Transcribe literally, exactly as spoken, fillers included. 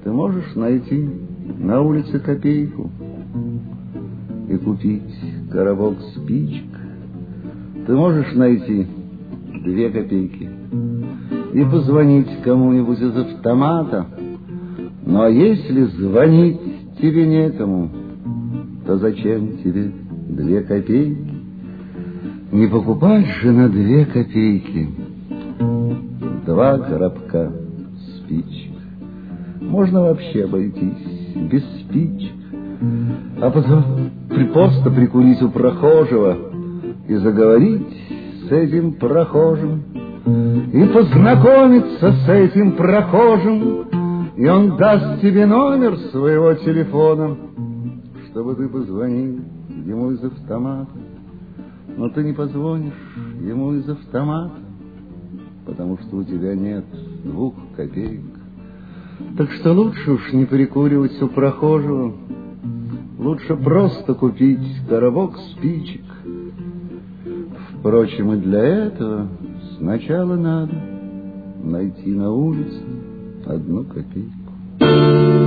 Ты можешь найти на улице копейку и купить коробок спичек. Ты можешь найти две копейки и позвонить кому-нибудь из автомата. Ну а если звонить тебе некому, то зачем тебе две копейки? Не покупать же на две копейки два коробка спичек. Можно вообще обойтись без спичек, а потом просто прикурить у прохожего и заговорить с этим прохожим, и познакомиться с этим прохожим, и он даст тебе номер своего телефона, чтобы ты позвонил ему из автомата. Но ты не позвонишь ему из автомата, потому что у тебя нет двух копеек. Так что лучше уж не прикуривать у прохожего, лучше просто купить коробок спичек. Впрочем, и для этого сначала надо найти на улице одну копейку.